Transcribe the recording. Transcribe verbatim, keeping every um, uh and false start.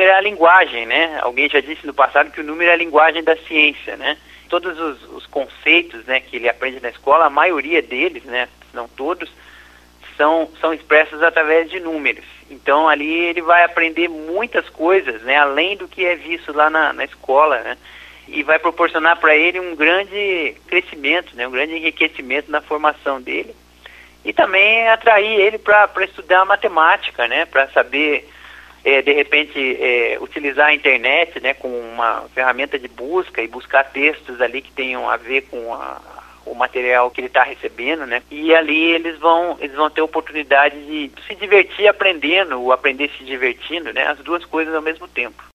é a linguagem, né? Alguém já disse no passado que o número é a linguagem da ciência, né? Todos os, os conceitos, né, que ele aprende na escola, a maioria deles, né, não todos, são, são expressos através de números. Então ali ele vai aprender muitas coisas, né, além do que é visto lá na, na escola, né? E vai proporcionar para ele um grande crescimento, né, um grande enriquecimento na formação dele. E também atrair ele para estudar matemática, né, para saber, é, de repente, é, utilizar a internet, né, com uma ferramenta de busca e buscar textos ali que tenham a ver com a, o material que ele está recebendo, né, e ali eles vão, eles vão ter oportunidade de se divertir aprendendo ou aprender se divertindo, né, as duas coisas ao mesmo tempo.